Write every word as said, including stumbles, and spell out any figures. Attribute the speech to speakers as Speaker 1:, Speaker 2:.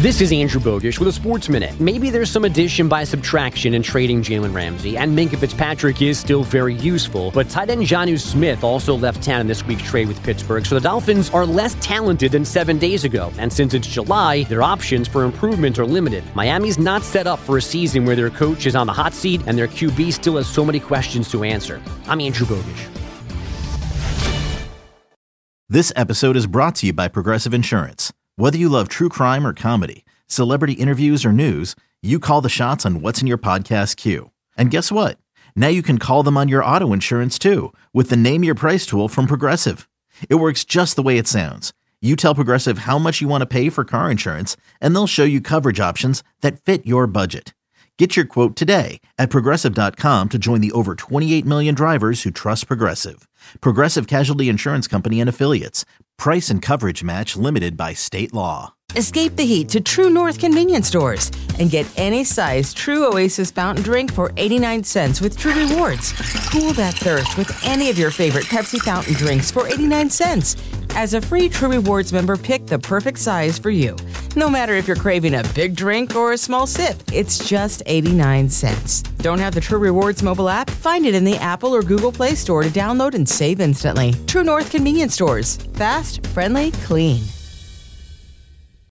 Speaker 1: This is Andrew Bogish with a Sports Minute. Maybe there's some addition by subtraction in trading Jalen Ramsey, and Minkah Fitzpatrick is still very useful, but tight end Jonnu Smith also left town in this week's trade with Pittsburgh, so the Dolphins are less talented than seven days ago, and since it's July, their options for improvement are limited. Miami's not set up for a season where their coach is on the hot seat and their Q B still has so many questions to answer. I'm Andrew Bogish.
Speaker 2: This episode is brought to you by Progressive Insurance. Whether you love true crime or comedy, celebrity interviews or news, you call the shots on what's in your podcast queue. And guess what? Now you can call them on your auto insurance too with the Name Your Price tool from Progressive. It works just the way it sounds. You tell Progressive how much you want to pay for car insurance, and they'll show you coverage options that fit your budget. Get your quote today at Progressive dot com to join the over twenty-eight million drivers who trust Progressive. Progressive Casualty Insurance Company and Affiliates. Price and coverage match limited by state law.
Speaker 3: Escape the heat to True North convenience stores and get any size True Oasis fountain drink for eighty-nine cents with True Rewards. Cool that thirst with any of your favorite Pepsi fountain drinks for eighty-nine cents. As a free True Rewards member, pick the perfect size for you. No matter if you're craving a big drink or a small sip, it's just eighty-nine cents. Don't have the True Rewards mobile app? Find it in the Apple or Google Play Store to download and save instantly. True North convenience stores. Fast, friendly, clean.